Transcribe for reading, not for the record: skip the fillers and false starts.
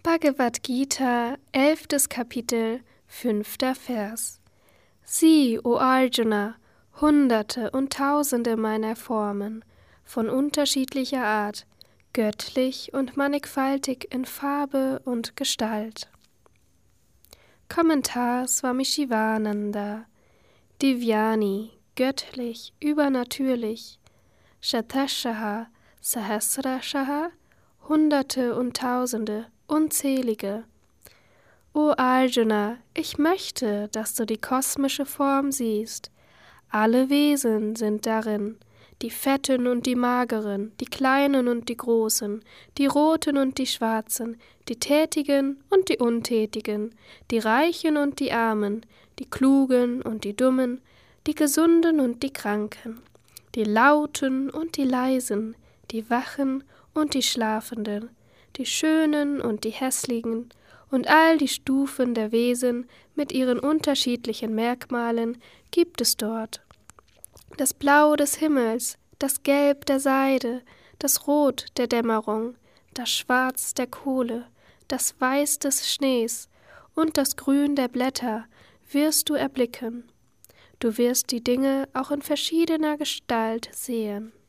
Bhagavad Gita, 11. Kapitel, 5. Vers. Sieh, o Arjuna, Hunderte und Tausende meiner Formen, von unterschiedlicher Art, göttlich und mannigfaltig in Farbe und Gestalt. Kommentar Swami Shivananda. Divyani, göttlich, übernatürlich. Shatashaha, Sahasrashaha, Hunderte und Tausende, unzählige. O Arjuna, ich möchte, dass du die kosmische Form siehst. Alle Wesen sind darin, die Fetten und die Mageren, die Kleinen und die Großen, die Roten und die Schwarzen, die Tätigen und die Untätigen, die Reichen und die Armen, die Klugen und die Dummen, die Gesunden und die Kranken, die Lauten und die Leisen, die Wachen und die Schlafenden, die Schönen und die Hässlichen, und all die Stufen der Wesen mit ihren unterschiedlichen Merkmalen gibt es dort. Das Blau des Himmels, das Gelb der Seide, das Rot der Dämmerung, das Schwarz der Kohle, das Weiß des Schnees und das Grün der Blätter wirst du erblicken. Du wirst die Dinge auch in verschiedener Gestalt sehen.